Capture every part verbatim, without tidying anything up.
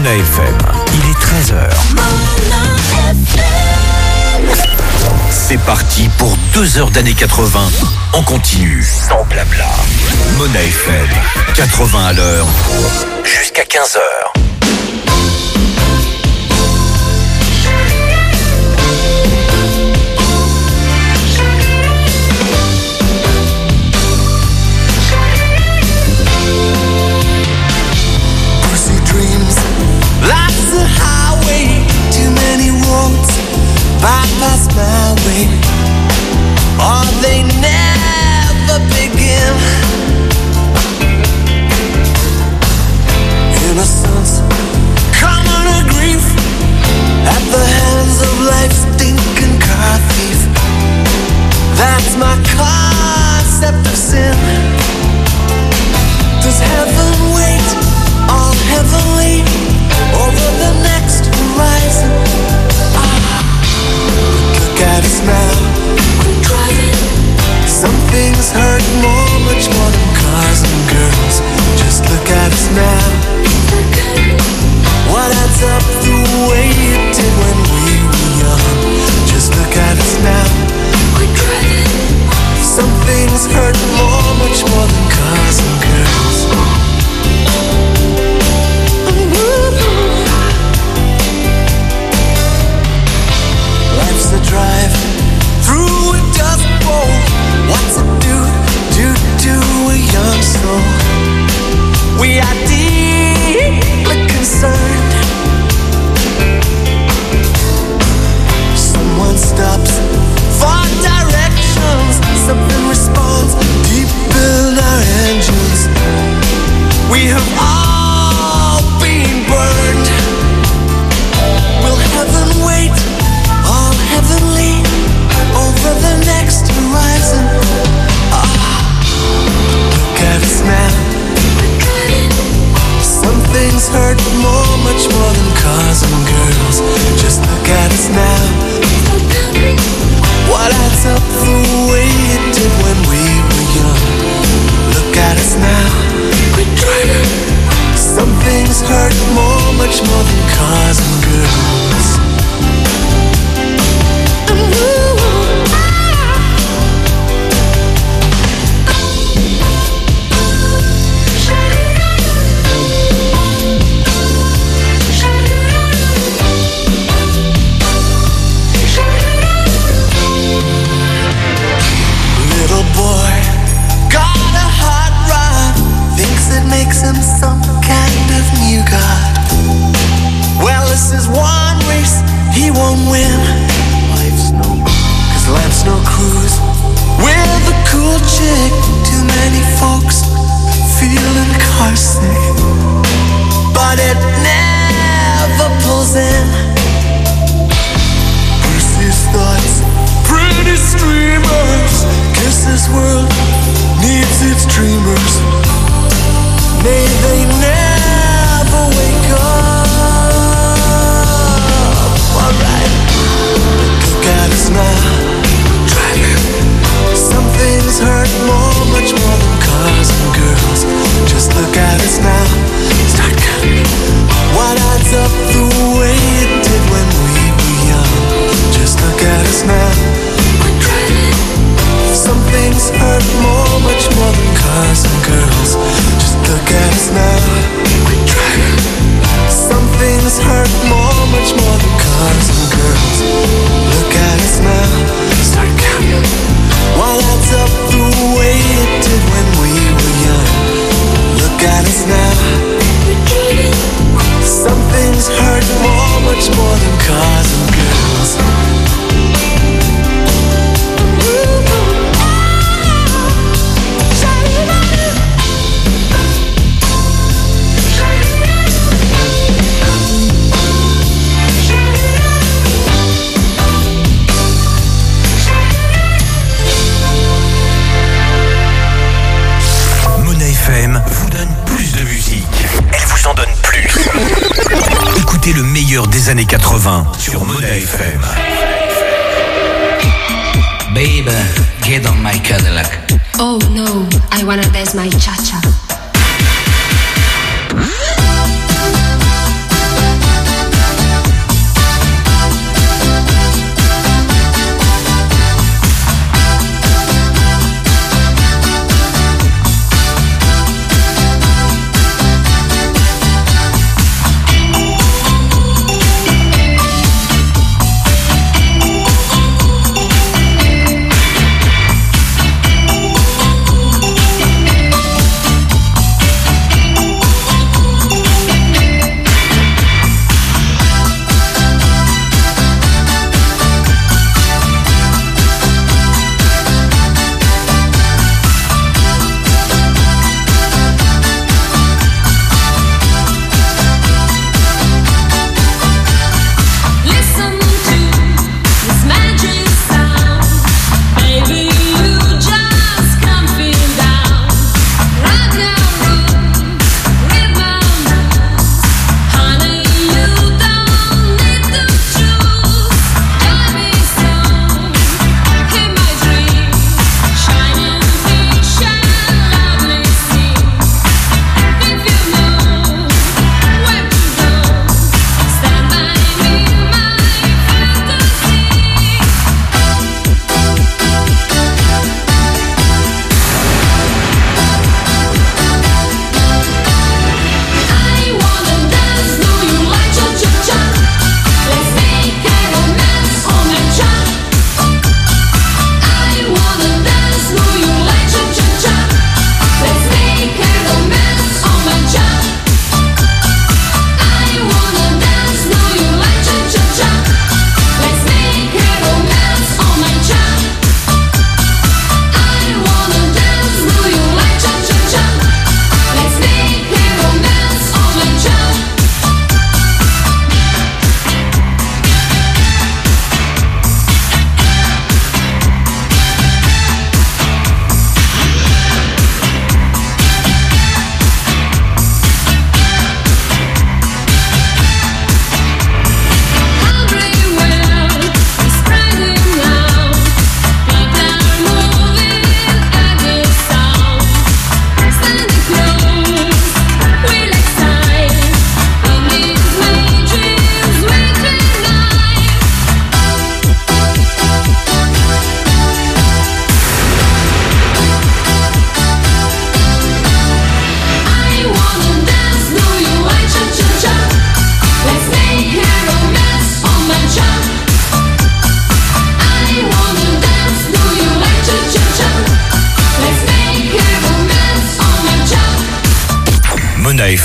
Mona F M. Il est treize heures. C'est parti pour deux heures d'années quatre-vingts. On continue, sans blabla. Mona F M, quatre-vingts à l'heure, jusqu'à quinze heures. Lots of highway, too many roads bypass my way, or they never begin. Innocence, common grief, at the hands of life's stinking car thief. That's my concept of sin. Does heaven wait all heavenly over the next horizon? Ah, look at us now. Quit driving. Some things hurt more, much more than cars and girls. Just look at us now. What adds up the way it did when we were young? Just look at us now. Quit driving. Some things hurt more, much more than cars and girls. Life's a drive through a dust bowl. What's it do, do, do a young soul? We are deeply concerned. Someone stops for directions. Something responds deep in our engines. We have all been burned. Will heaven wait all heavenly over the next horizon? Ah, look at us now. Some things hurt more, much more than cars and girls. Just look at us now. What adds up the way it did when we were young? Look at us now. Quit driving. Some things hurt more, much more than cars and girls. Little boy got a hot rod, thinks it makes him some kind of new god. Well, this is one race he won't win. Life's no, cause life's no cruise. With a cool chick, too many folks feeling car sick. But it never pulls in. Bruce's thoughts, pretty streamers. Guess this world needs its dreamers. May they never wake up. Alright, look at us now. Driving. Some things hurt more, much more than cars and girls. Just look at us now. Start counting. What adds up the way it did when we were young? Just look at us now. Quit driving. Some things hurt more, much more than cars and girls. Just look at us now. Quit driving. Some things hurt more, much more than cars and girls. Look at us now. Start counting. What adds up the way it did when we were young? Look at us now. Quit driving. Some things hurt more, much more than cars and girls. vous donne plus de musique. Elle vous en donne plus. Écoutez le meilleur des années quatre-vingts sur Mona F M. Baby, get on my Cadillac. Oh no, I wanna dance my cha-cha.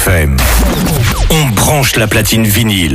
F M. On branche la platine vinyle.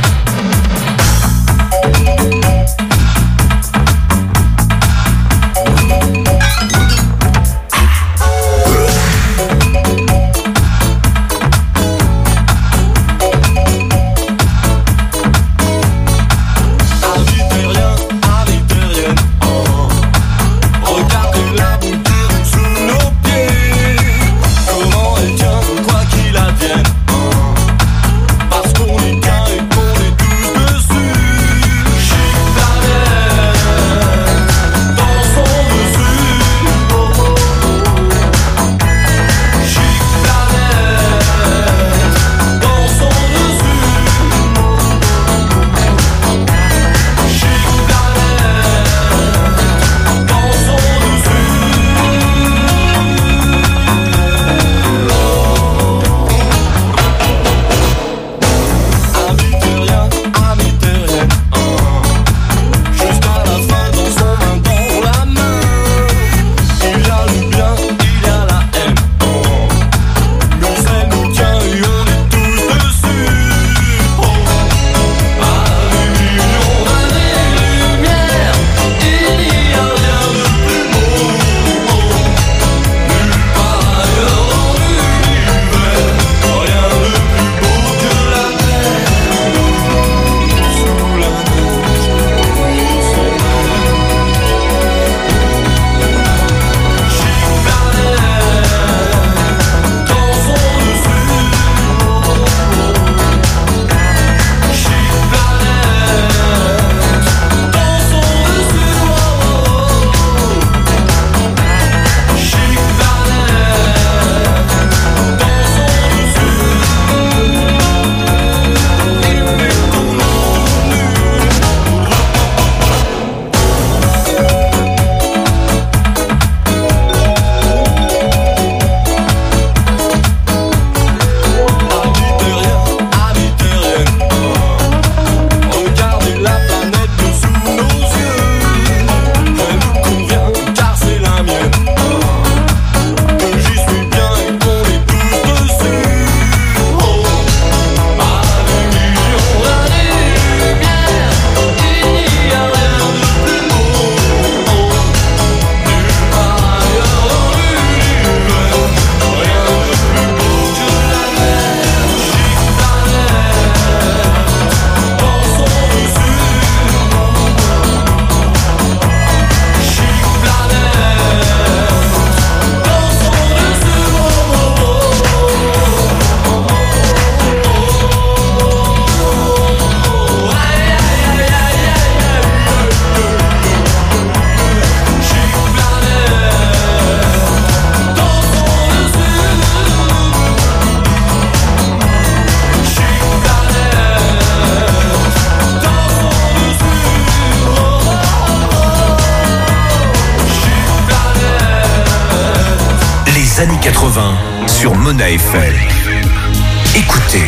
Années quatre-vingts sur Mona F M. Écoutez.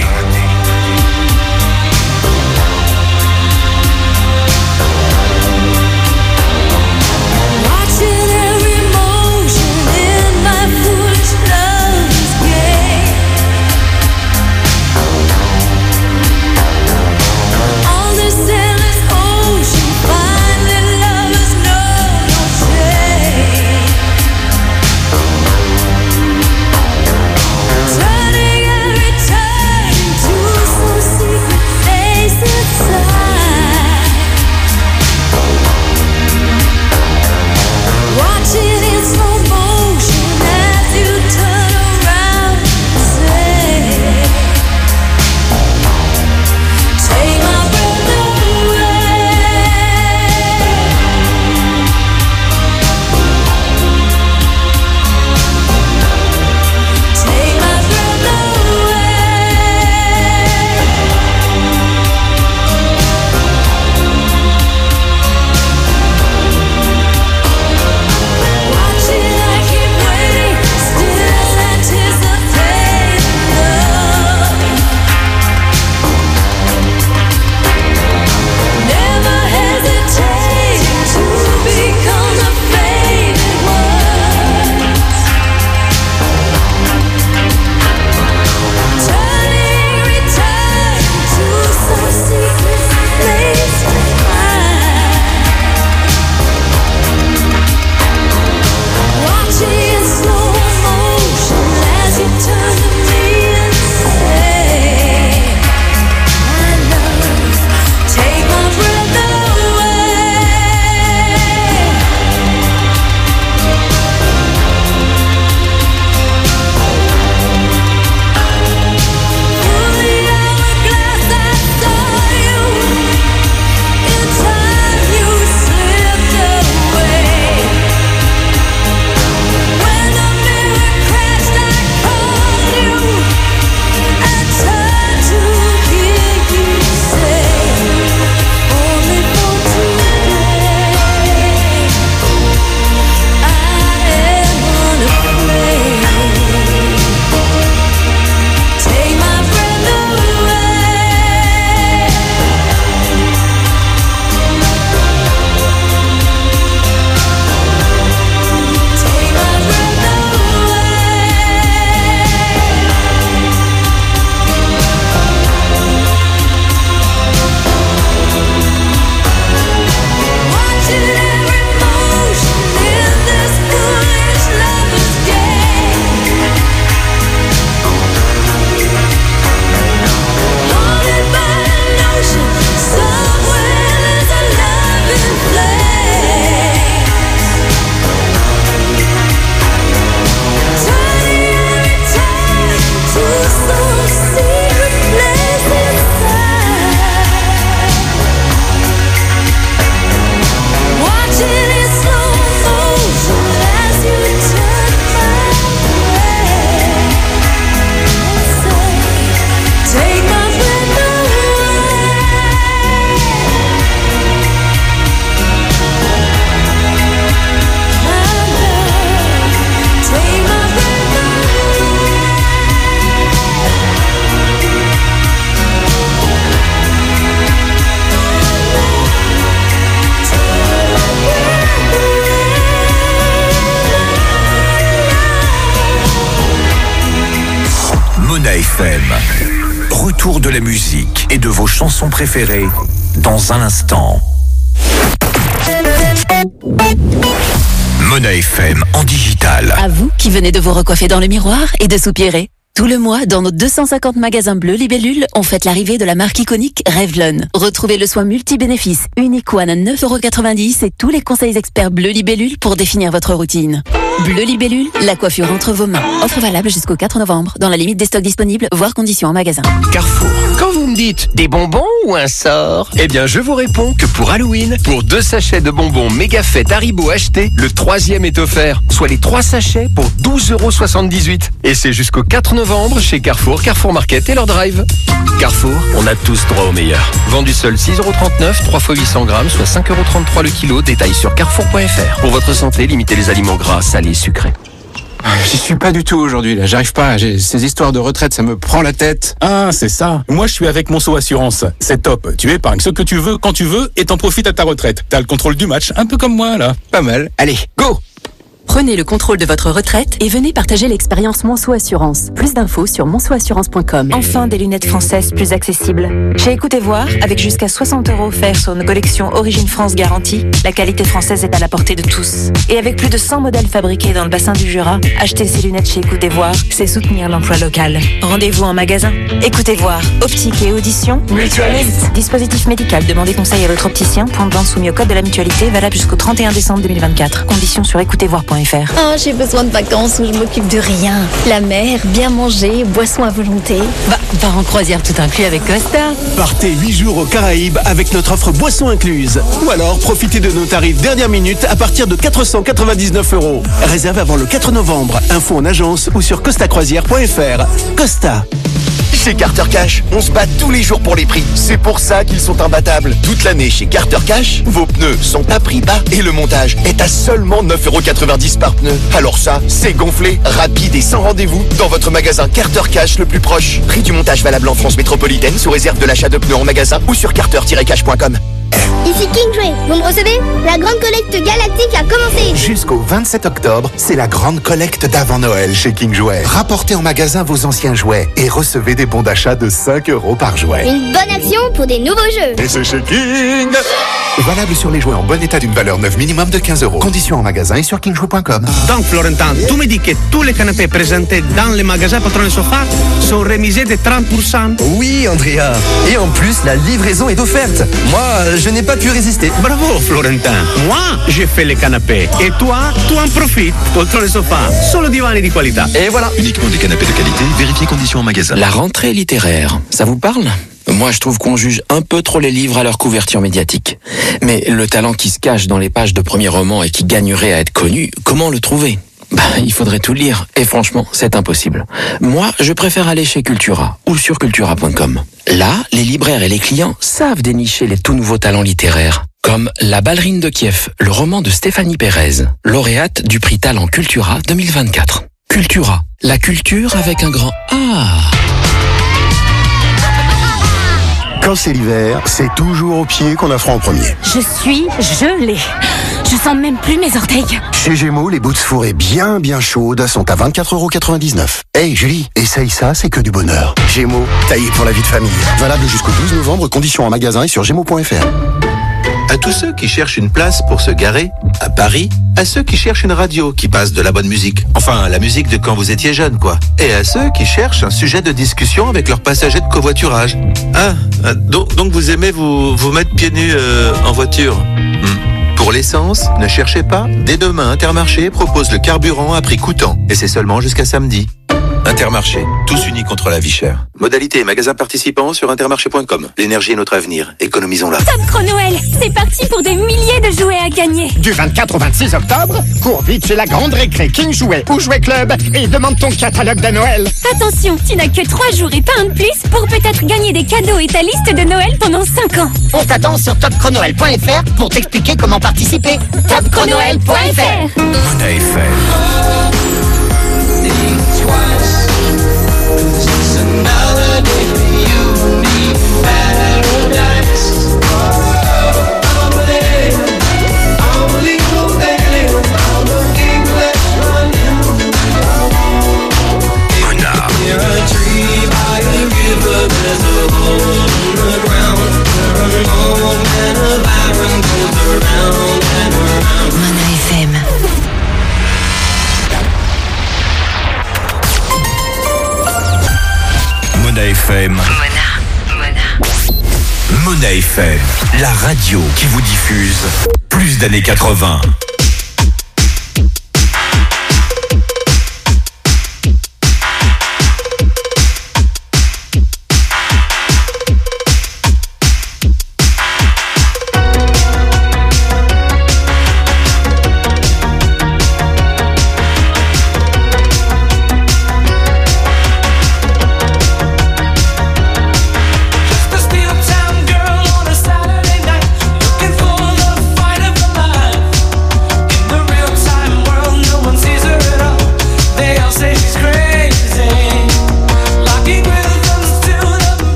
Turning every turn retour de la musique et de vos chansons préférées dans un instant. Mona F M en digital. À vous qui venez de vous recoiffer dans le miroir et de soupirer. Tout le mois, dans nos deux cent cinquante magasins bleus Libellule, on fête l'arrivée de la marque iconique Revlon. Retrouvez le soin multi-bénéfice Unique One à neuf euros quatre-vingt-dix et tous les conseils experts Bleu Libellule pour définir votre routine. Bleu Libellule, la coiffure entre vos mains. Offre valable jusqu'au quatre novembre, dans la limite des stocks disponibles, voire conditions en magasin. Carrefour. Quand vous me dites des bonbons ou un sort, eh bien je vous réponds que pour Halloween, pour deux sachets de bonbons méga fête Haribo achetés, le troisième est offert, soit les trois sachets pour douze euros soixante-dix-huit. Et c'est jusqu'au quatre novembre chez Carrefour, Carrefour Market et leur drive. Carrefour, on a tous droit au meilleur. Vendu seul six euros trente-neuf, trois fois huit cents grammes, soit cinq euros trente-trois le kilo. Détail sur carrefour point f r. Pour votre santé, limitez les aliments gras, salés et sucrés. J'y suis pas du tout aujourd'hui, là. J'arrive pas. J'ai... Ces histoires de retraite, ça me prend la tête. Ah, c'est ça. Moi, je suis avec Monceau Assurance. C'est top. Tu épargnes ce que tu veux, quand tu veux, et t'en profites à ta retraite. T'as le contrôle du match, un peu comme moi, là. Pas mal. Allez, go! Prenez le contrôle de votre retraite et venez partager l'expérience Monceau Assurance. Plus d'infos sur monceau assurance point com. Enfin, des lunettes françaises plus accessibles. Chez Écoutez Voir, avec jusqu'à soixante euros offerts sur nos collections Origine France Garantie, la qualité française est à la portée de tous. Et avec plus de cent modèles fabriqués dans le bassin du Jura, acheter ces lunettes chez Écoutez Voir, c'est soutenir l'emploi local. Rendez-vous en magasin. Écoutez Voir, optique et audition, mutualiste. Dispositif médical, demandez conseil à votre opticien. Point de vente soumis au code de la mutualité, valable jusqu'au trente et un décembre deux mille vingt-quatre. Conditions sur écoutez voir point f r. Oh, j'ai besoin de vacances où je m'occupe de rien. La mer, bien manger, boissons à volonté. Bah, part en croisière tout inclus avec Costa. Partez huit jours aux Caraïbes avec notre offre boissons incluses. Ou alors, profitez de nos tarifs dernière minute à partir de quatre cent quatre-vingt-dix-neuf euros. Réserve avant le quatre novembre. Info en agence ou sur costa croisière point f r. Costa. Chez Carter Cash, on se bat tous les jours pour les prix. C'est pour ça qu'ils sont imbattables. Toute l'année chez Carter Cash, vos pneus sont à prix bas et le montage est à seulement neuf euros quatre-vingt-dix par pneu. Alors ça, c'est gonflé, rapide et sans rendez-vous dans votre magasin Carter Cash le plus proche. Prix du montage valable en France métropolitaine sous réserve de l'achat de pneus en magasin ou sur carter tiret cash point com. Ici Kingway, vous me recevez? La grande collecte galactique a commencé. Jusqu'au vingt-sept octobre, c'est la grande collecte d'avant Noël chez King Jouet. Rapportez en magasin vos anciens jouets et recevez des bons d'achat de cinq euros par jouet. Une bonne action pour des nouveaux jeux. Et c'est chez King. Valable sur les jouets en bon état d'une valeur neuve minimum de quinze euros. Conditions en magasin et sur king jouet point com. Donc Florentin, tu me dis que tous les canapés présentés dans les magasins Patron et Sofa sont remisés de trente pour cent. Oui Andrea, et en plus la livraison est offerte. Moi, je n'ai pas pu résister. Bravo Florentin, moi j'ai fait les canapés et toi, tu en profites. Patron et Sofa, solo divani di qualità. Et voilà. Uniquement des canapés de qualité, vérifiez conditions en magasin. La rentrée littéraire, ça vous parle ? Moi, je trouve qu'on juge un peu trop les livres à leur couverture médiatique. Mais le talent qui se cache dans les pages de premiers romans et qui gagnerait à être connu, comment le trouver ? Bah, il faudrait tout lire. Et franchement, c'est impossible. Moi, je préfère aller chez Cultura ou sur cultura point com. Là, les libraires et les clients savent dénicher les tout nouveaux talents littéraires. Comme La ballerine de Kiev, le roman de Stéphanie Pérez, lauréate du prix Talent Cultura deux mille vingt-quatre. Cultura, la culture avec un grand A. Quand c'est l'hiver, c'est toujours au pied qu'on a froid en premier. Je suis gelée. Je sens même plus mes orteils. Chez Gémeaux, les boots fourrées bien bien chaudes sont à vingt-quatre euros quatre-vingt-dix-neuf. Hey Julie, essaye ça, c'est que du bonheur. Gémeaux, taillé pour la vie de famille. Valable jusqu'au douze novembre, conditions en magasin et sur gémeaux point f r. À tous ceux qui cherchent une place pour se garer, à Paris, à ceux qui cherchent une radio qui passe de la bonne musique, enfin la musique de quand vous étiez jeune quoi, et à ceux qui cherchent un sujet de discussion avec leurs passagers de covoiturage. Ah, donc, donc vous aimez vous, vous mettre pieds nus euh, en voiture hmm. Pour l'essence, ne cherchez pas, dès demain Intermarché propose le carburant à prix coûtant, et c'est seulement jusqu'à samedi. Intermarché, tous unis contre la vie chère. Modalité et magasins participants sur intermarché point com. L'énergie est notre avenir, économisons-la. Top Chrono Noël, c'est parti pour des milliers de jouets à gagner. Du vingt-quatre au vingt-six octobre, cours vite chez la grande récré King Jouet ou Jouet Club et demande ton catalogue de Noël. Attention, tu n'as que trois jours et pas un de plus pour peut-être gagner des cadeaux et ta liste de Noël pendant cinq ans. On t'attend sur top chrono noël point f r pour t'expliquer comment participer. top chrono noël point f r. Mona F M. You're a tree by the river, there's a F M. Mona, Mona. Mona F M, la radio qui vous diffuse plus d'années quatre-vingts.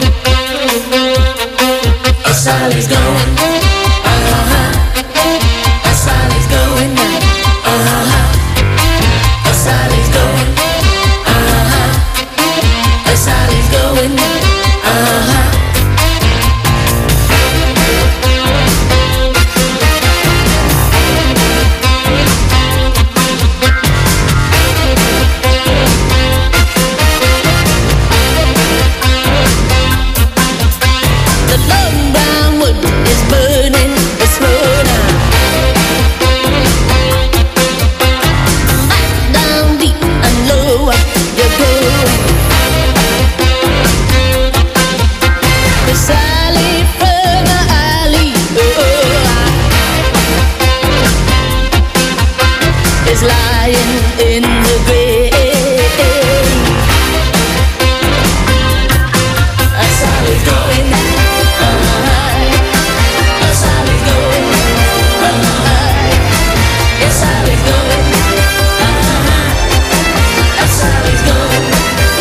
Sally's gone. Uh-huh. going. Uh-huh. The long brown wood is burning, but slow down. Back down deep and lower you're going. The Sally Ferner Alley, oh, is lying in the grave. A Sally's going. A Sally's going. A Sally's going. A Sally's going.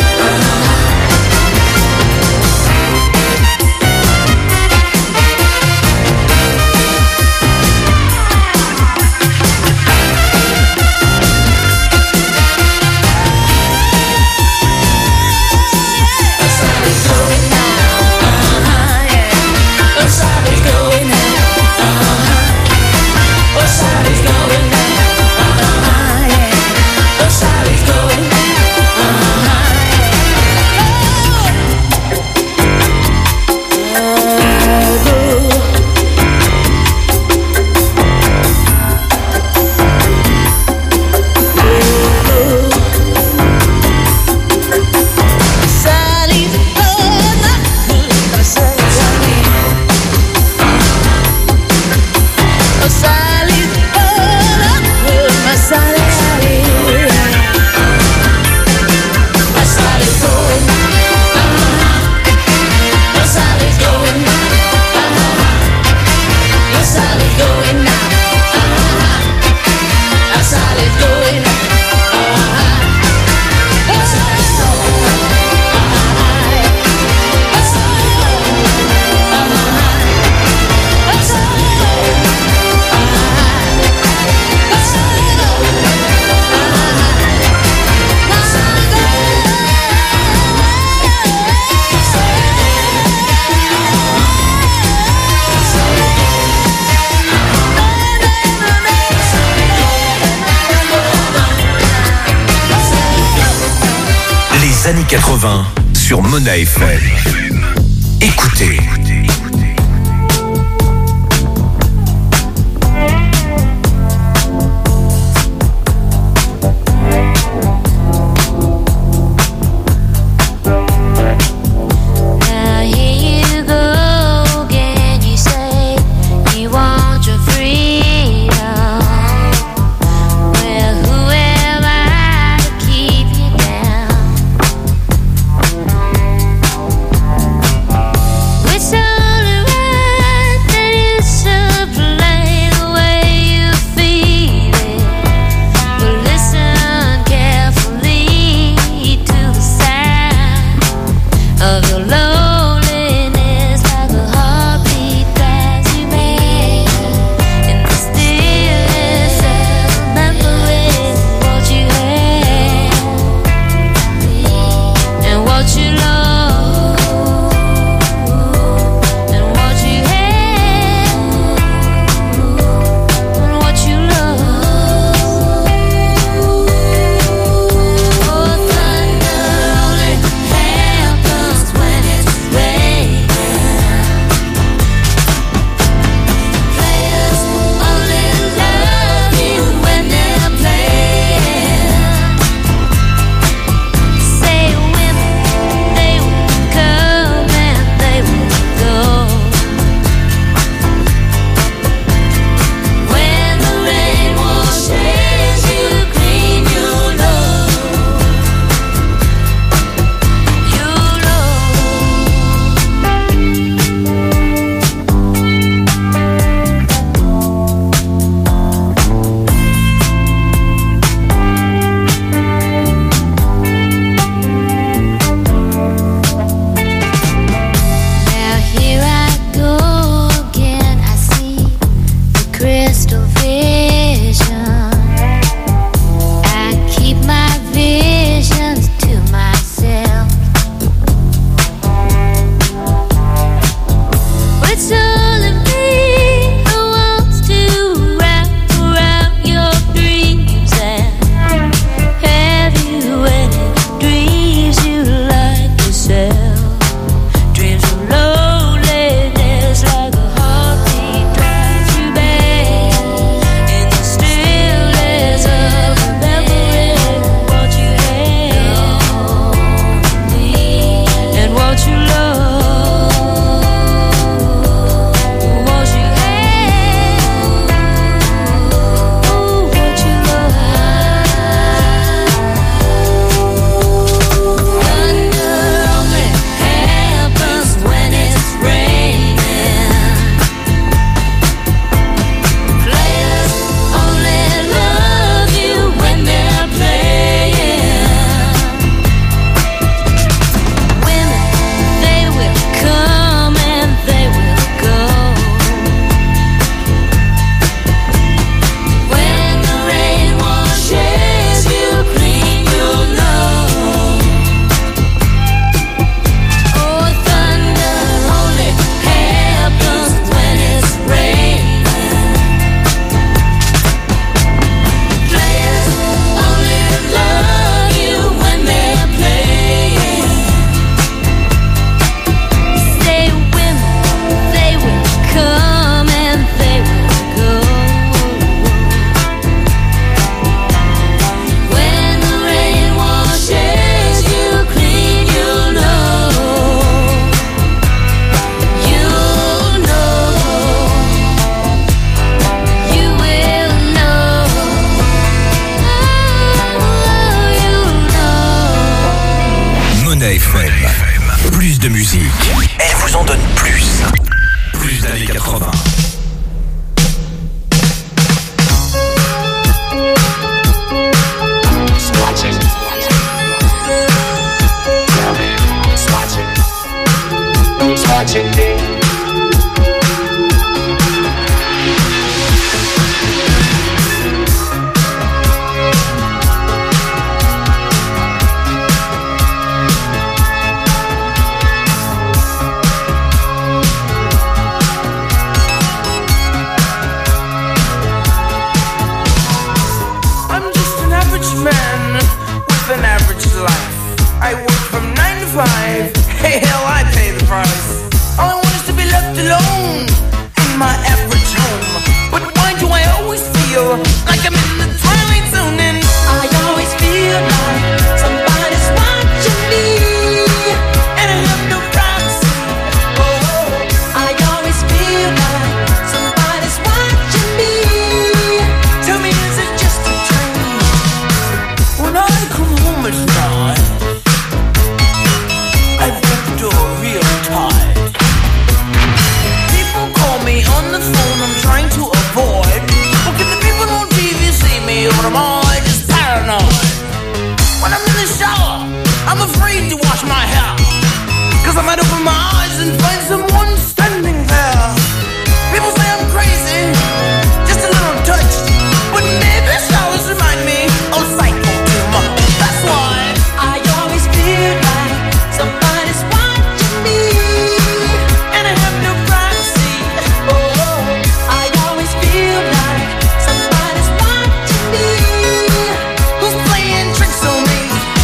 Années quatre-vingts sur Mona F M. Écoutez. So Plus de musique. Elle vous en donne plus. Plus d'années quatre-vingts. Watching me. I'm just an average man with an average life. I work from nine to five. Hey, hell, I pay the price. All I want is to be left alone in my average home. But why do I always feel like I'm in the twilight zone? And I always feel like somebody's watching me, and I have no privacy. Oh, I always feel like somebody's watching me. Tell me, is it just a dream? When I come home at night, I've got the door real tight. People call me on the phone, I'm trying to avoid. But can the people on T V see me, or am I just paranoid? When I'm in the shower, I'm afraid to wash my hair, cause I might open my eyes and find someone standing there. People say I'm crazy, just a little touched, but maybe showers remind me of psycho too much. That's why I always feel like somebody's watching me, and I have no privacy. Oh, I always feel like somebody's watching me. Who's playing tricks on me?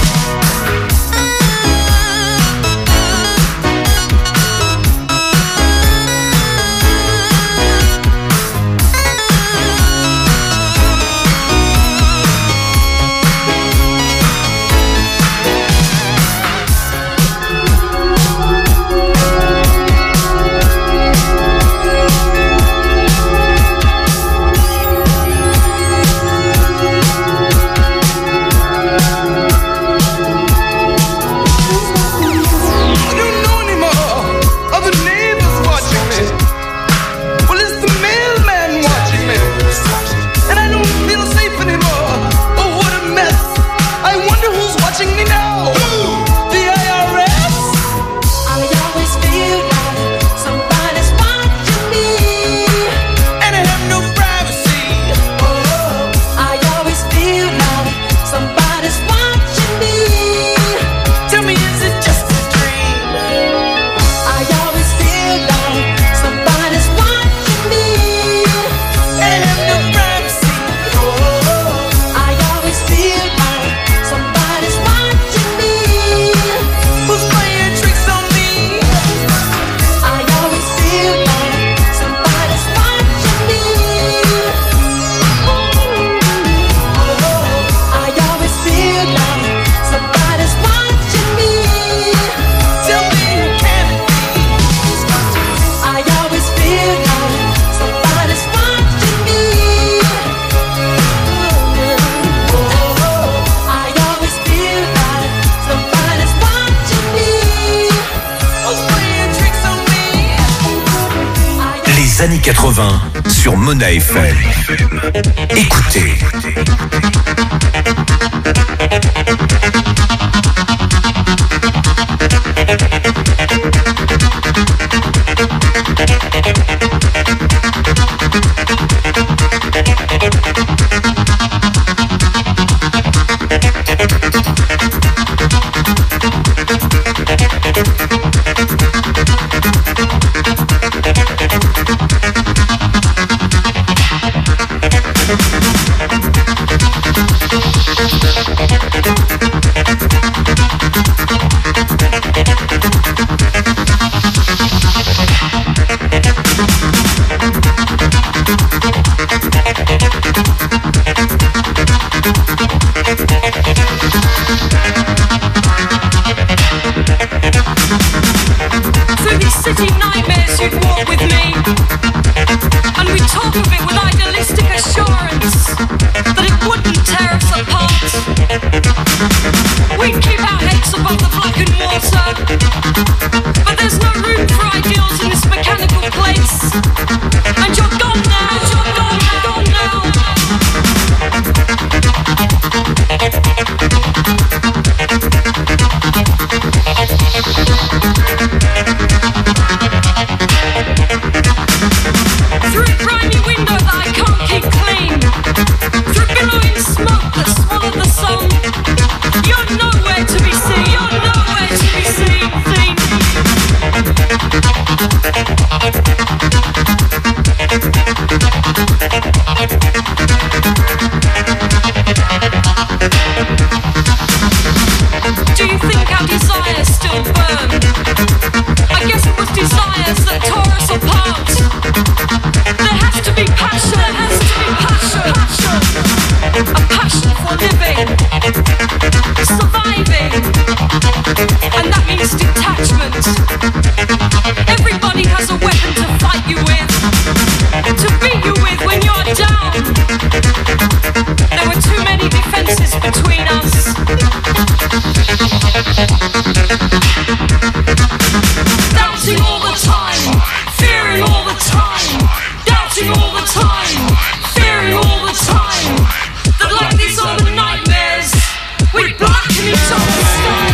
I don't know anymore. Are the neighbors watching me? Well, is the mailman watching me? And I don't feel safe anymore. Oh, what a mess. I wonder who's watching me now. The I R S? I always feel like somebody's watching me, and I have no privacy. Oh, I always feel like somebody's watching me. Tell me, is it just a dream? I always feel like somebody's watching me, and I have no privacy. Oh, I always feel like somebody's watching me. Who's playing tricks on me? I always feel like somebody's watching me. I always feel like somebody's watching me. Tell me, who can it be? I always feel like somebody's watching me. I always feel like somebody's watching me. Who's playing tricks on me? Les années quatre-vingts sur Mona F M. Écoutez. Through these city nightmares you'd walk with me, and we'd talk of it with idealistic assurance that it wouldn't tear us apart. We'd keep our heads above the blackened water But there's no room for ideals in this mechanical place. And you're gone now, you're gone now, gone now. Through a grimy window that I can't keep clean, through billowing smoke that swallowed the sun, you're nowhere to be seen, you're nowhere to be seen, seen. Do you think our desires still burn? I guess it was desires that tore us apart. There has to be passion, there has to be passion, passion. A passion for living, surviving, and that means detachment. Everybody has a weapon to fight you with, to beat you with when you're down. There were too many defenses between us. Doubting all the time, fearing all the time, doubting all the time, fearing all the time. That like these are the nightmares, we blacken each other's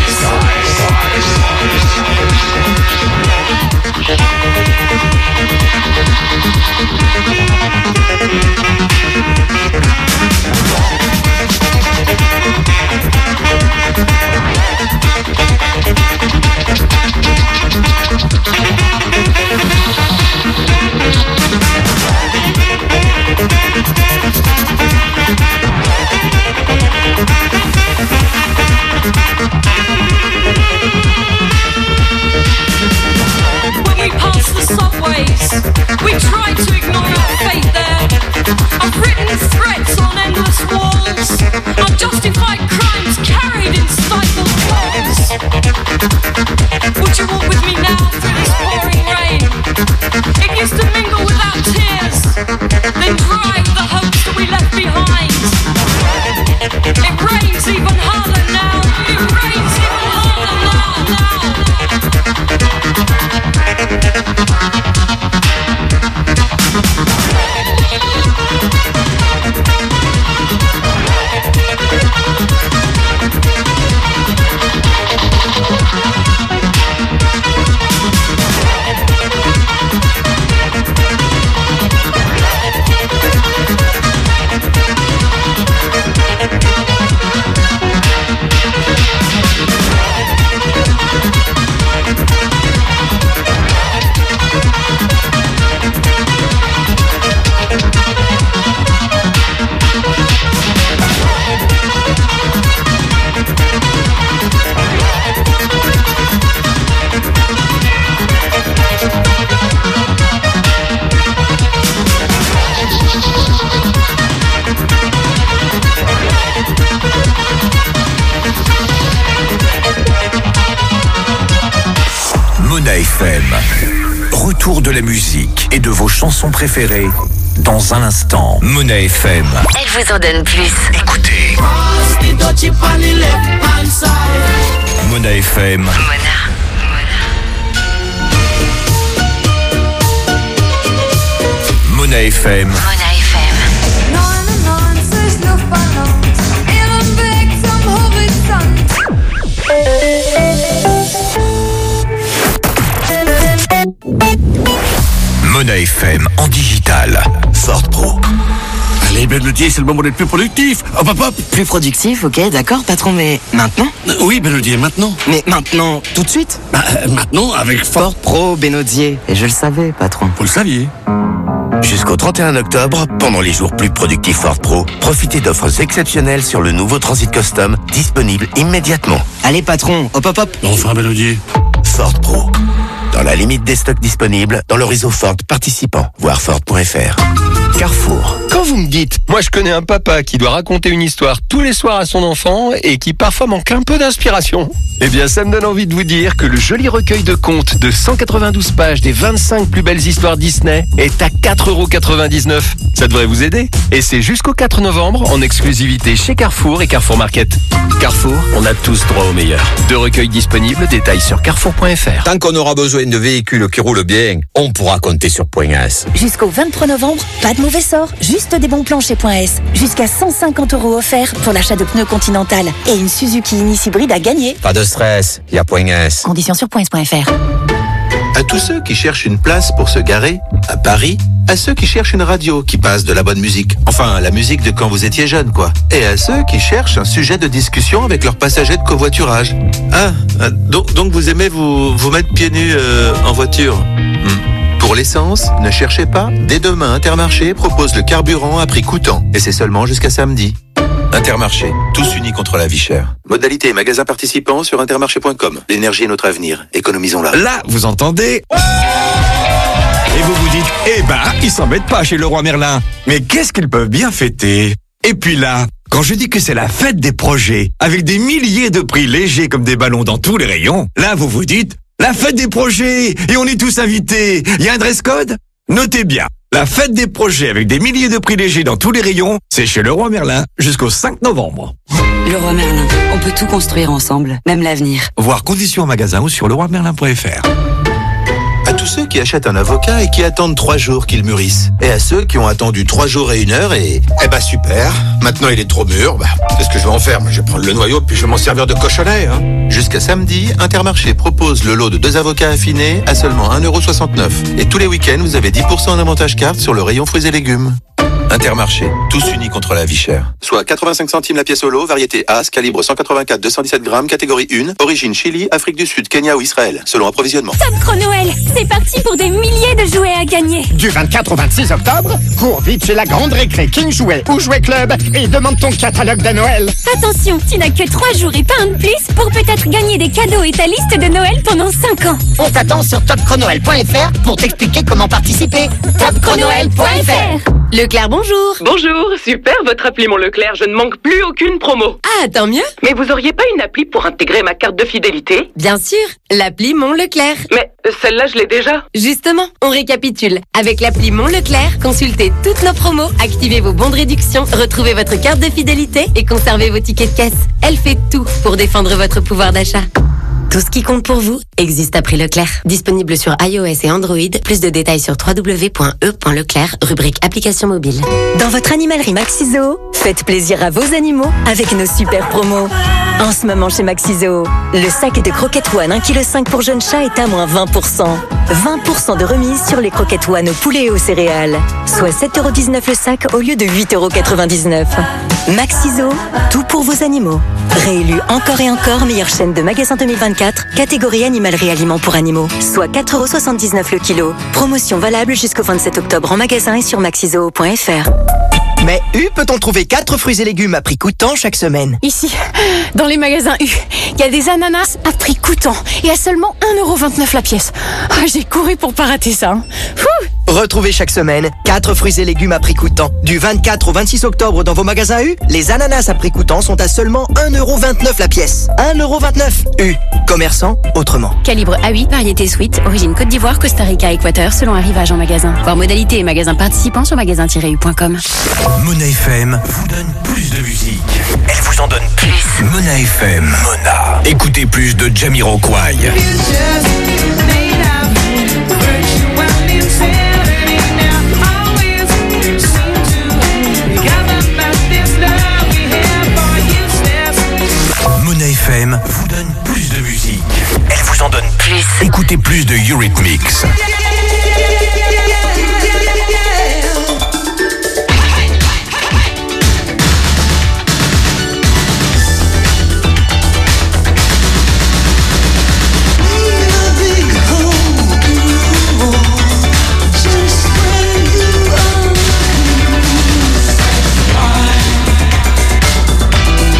When we pass the subways, we try to ignore our fate there. I've written threats on endless walls, unjustified crimes carried in stifled walls. Would you walk with me now through this pouring rain? It used to mingle without tears, then dry with the hopes that we left behind. It rains even harder now. It rains even harder now, now. F M. Retour de la musique et de vos chansons préférées dans un instant. Mona F M. Elle vous en donne plus. Écoutez. Mona F M. Mona. Mona F M. Mona F M. Mona F M en digital. Ford Pro. Allez, Benodier, c'est le moment d'être plus productif. Hop, hop, hop. Plus productif, ok, d'accord, patron, mais maintenant euh, Oui, Benodier, maintenant. Mais maintenant, tout de suite Bah, euh, maintenant, avec Ford, Ford Pro, Benodier. Et je le savais, patron. Vous le saviez. Jusqu'au trente et un octobre, pendant les jours plus productifs Ford Pro, profitez d'offres exceptionnelles sur le nouveau Transit Custom, disponible immédiatement. Allez, patron, hop, hop, hop. Enfin, Benodier. Ford Pro. Dans la limite des stocks disponibles, dans le réseau Ford participant, voire Ford point F R. Carrefour. Quand vous me dites, moi je connais un papa qui doit raconter une histoire tous les soirs à son enfant et qui parfois manque un peu d'inspiration, eh bien ça me donne envie de vous dire que le joli recueil de contes de cent quatre-vingt-douze pages des vingt-cinq plus belles histoires Disney est à quatre euros quatre-vingt-dix-neuf. Ça devrait vous aider. Et c'est jusqu'au quatre novembre en exclusivité chez Carrefour et Carrefour Market. Carrefour, on a tous droit au meilleur. Deux recueils disponibles, détails sur carrefour point f r. Tant qu'on aura besoin de véhicules qui roulent bien, on pourra compter sur Point S. Jusqu'au vingt-trois novembre, pas de mauvais sort, juste des bons plans chez Point S. Jusqu'à cent cinquante euros offerts pour l'achat de pneus Continental et une Suzuki Ignis hybride à gagner. Pas de stress, il y a Point S. Conditions sur point s point f r. À tous ceux qui cherchent une place pour se garer, à Paris, à ceux qui cherchent une radio qui passe de la bonne musique, enfin la musique de quand vous étiez jeune quoi, et à ceux qui cherchent un sujet de discussion avec leurs passagers de covoiturage. Ah, donc, donc vous aimez vous, vous mettre pieds nus euh, en voiture hmm. Pour l'essence, ne cherchez pas, dès demain Intermarché propose le carburant à prix coûtant, et c'est seulement jusqu'à samedi. Intermarché, tous unis contre la vie chère. Modalité et magasins participants sur intermarché point com. L'énergie est notre avenir, économisons-la. Là, vous entendez ? Et vous vous dites, eh ben, ils s'embêtent pas chez Leroy Merlin. Mais qu'est-ce qu'ils peuvent bien fêter ? Et puis là, quand je dis que c'est la fête des projets, avec des milliers de prix légers comme des ballons dans tous les rayons, là vous vous dites, la fête des projets, et on est tous invités. Il y a un dress code ? Notez bien. La fête des projets avec des milliers de prix légers dans tous les rayons, c'est chez Leroy Merlin jusqu'au cinq novembre. Leroy Merlin, on peut tout construire ensemble, même l'avenir. Voir conditions en magasin ou sur leroy merlin point f r. À tous ceux qui achètent un avocat et qui attendent trois jours qu'il mûrisse. Et à ceux qui ont attendu trois jours et une heure et... Eh bah super, maintenant il est trop mûr, bah qu'est-ce que je vais en faire ? Je vais prendre le noyau puis je vais m'en servir de cochonnet. Hein. Jusqu'à samedi, Intermarché propose le lot de deux avocats affinés à seulement un euro soixante-neuf. Et tous les week-ends, vous avez dix pour cent d'avantage carte sur le rayon fruits et légumes. Intermarché, tous unis contre la vie chère. Soit quatre-vingt-cinq centimes la pièce au lot, variété As, calibre cent quatre-vingt-quatre deux cent dix-sept grammes, catégorie un, origine Chili, Afrique du Sud, Kenya ou Israël, selon approvisionnement. Top Chrono Noël, c'est parti pour des milliers de jouets à gagner. Du vingt-quatre au vingt-six octobre, cours vite chez la grande récré King Jouet ou Jouet Club et demande ton catalogue de Noël. Attention, tu n'as que trois jours et pas un de plus pour peut-être gagner des cadeaux et ta liste de Noël pendant cinq ans. On t'attend sur top chrono noël point f r pour t'expliquer comment participer. top chrono noël point f r. Leclerc, bonjour. Bonjour, super, votre appli Mon Leclerc, je ne manque plus aucune promo. Ah, tant mieux. Mais vous auriez pas une appli pour intégrer ma carte de fidélité ? Bien sûr, l'appli Mon Leclerc. Mais celle-là, je l'ai déjà. Justement, on récapitule. Avec l'appli Mon Leclerc, consultez toutes nos promos, activez vos bons de réduction, retrouvez votre carte de fidélité et conservez vos tickets de caisse. Elle fait tout pour défendre votre pouvoir d'achat. Tout ce qui compte pour vous existe à prix Leclerc. Disponible sur iOS et Android. Plus de détails sur w w w point e point leclerc, rubrique application mobile. Dans votre animalerie Maxi-Zoo, faites plaisir à vos animaux avec nos super promos. En ce moment chez Maxi-Zoo, le sac de croquettes One un virgule cinq kilos pour jeunes chats est à moins vingt pour cent. vingt pour cent de remise sur les croquettes One au poulet et aux céréales. Soit sept euros dix-neuf le sac au lieu de huit euros quatre-vingt-dix-neuf. Maxi-Zoo, tout pour vos animaux. Réélu encore et encore meilleure chaîne de magasins deux mille vingt-quatre, catégorie animalerie aliments pour animaux. Soit quatre euros soixante-dix-neuf le kilo. Promotion valable jusqu'au vingt-sept octobre en magasin et sur maxizoo point f r. Mais U peut-on trouver quatre fruits et légumes à prix coûtant chaque semaine? Ici, dans les magasins U, il y a des ananas à prix coûtant et à seulement un euro vingt-neuf la pièce. Ah, j'ai couru pour pas rater ça. Hein. Retrouvez chaque semaine quatre fruits et légumes à prix coûtant. Du vingt-quatre au vingt-six octobre dans vos magasins U, les ananas à prix coûtant sont à seulement un euro vingt-neuf la pièce. un euro vingt-neuf. U. Commerçant autrement. Calibre A huit, variété sweet, origine Côte d'Ivoire, Costa Rica, Équateur, selon arrivage en magasin. Voir modalité et magasins participants sur magasin tiret u point com. Mona F M vous donne plus de musique. Elle vous en donne plus. Mona F M. Mona. Écoutez plus de Jamiroquai. Mona F M vous donne plus de musique. Elle vous en donne plus. Écoutez plus de Eurythmics.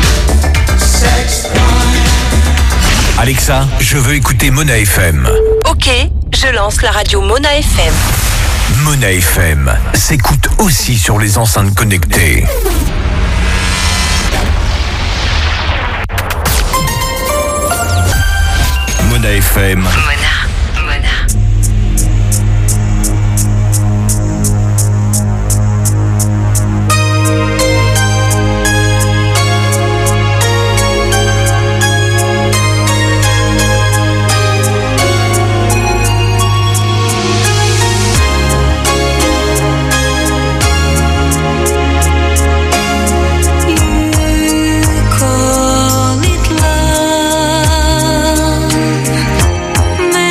Alexa, je veux écouter Mona F M. Ok. Ok, je lance la radio Mona F M. Mona F M s'écoute aussi sur les enceintes connectées. Mona F M. Mona, Mona. Call it love.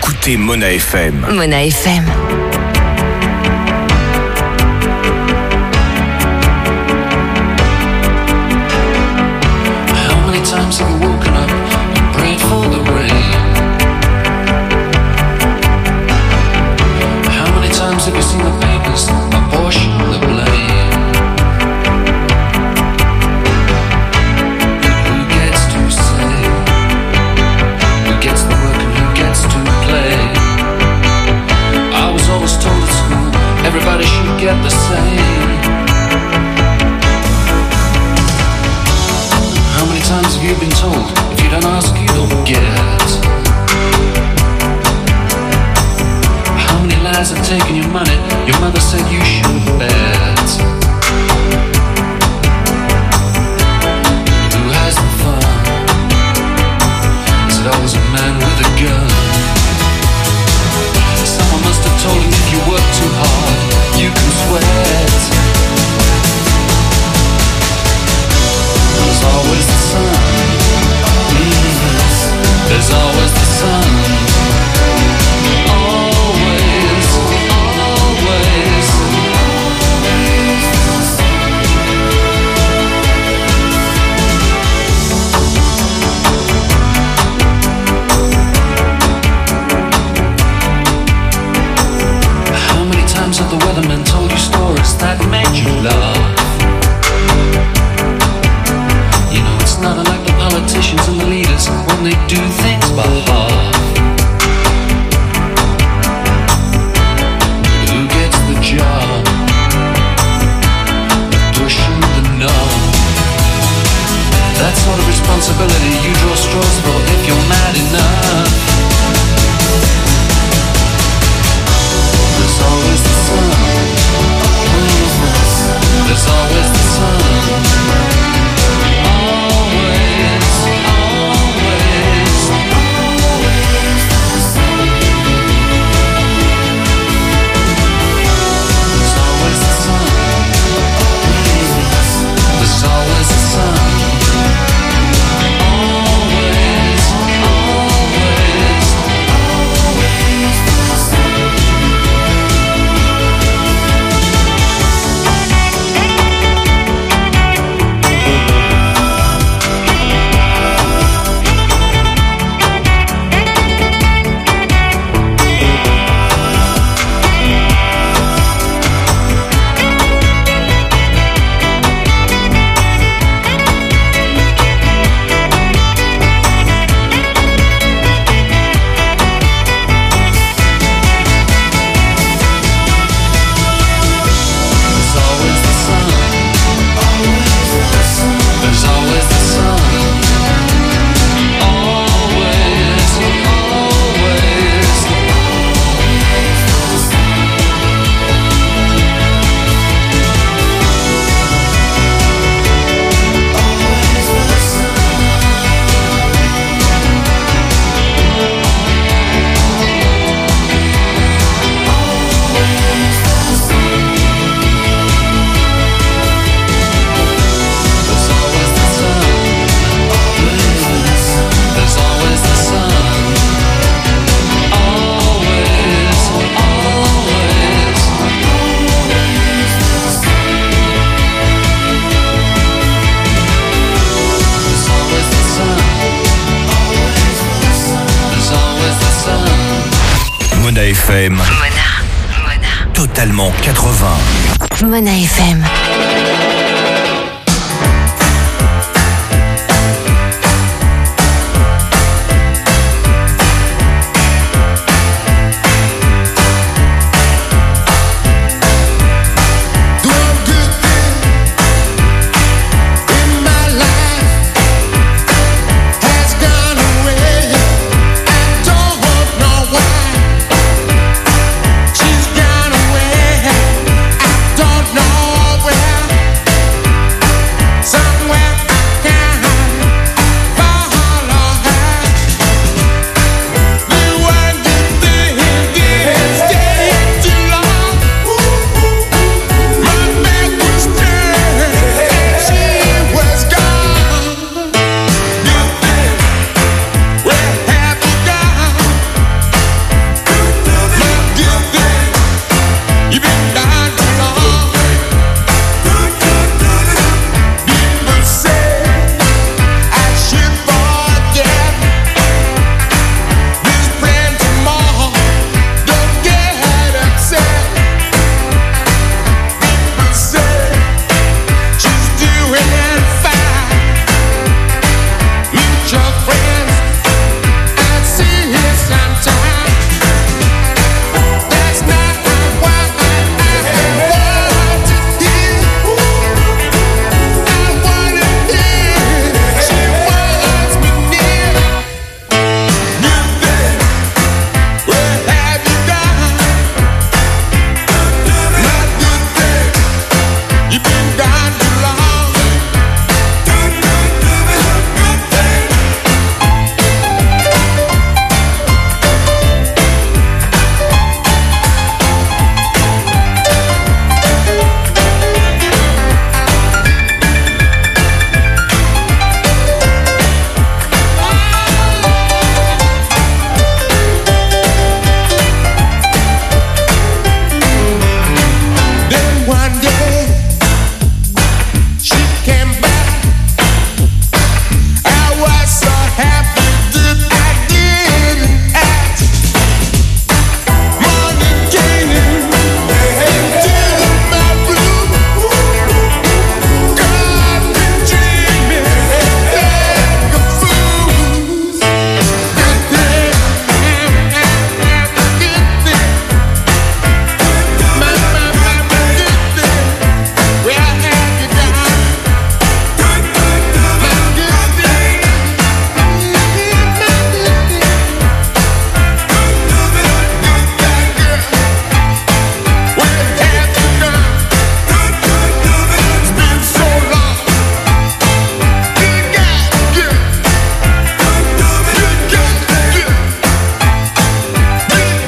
écoutez Mona F M. Mona F M. How many times have you woken up and prayed for the rain? How many times have you seen the papers apportion the blame? Who gets to say? Who gets the work and who gets to play? I was always told at school everybody should get the same. How many times have you been told if you don't ask you don't get? How many lies have taken your money? Your mother said you should bet. Who has the fun? Is it always a man with a gun? Someone must have told him if you work too hard, you can sweat. There's always the sun. Mm-hmm. There's always the sun. Always, always. How many times have the weathermen told you stories that made you laugh? You know it's not unlike the politicians and the leaders when they do things by half. Who gets the job of pushing the knob? That sort of responsibility you draw straws for if you're mad enough. There's always the sun. There's always the sun. Always, always. There's always the sun. There's always the sun. Always, always. There's always the sun. There's always the sun. Always, always. There's always the sun. There's always the sun. Always, always. There's always the sun. There's always the sun. Mona F M. Totalement quatre-vingts. Mona F M.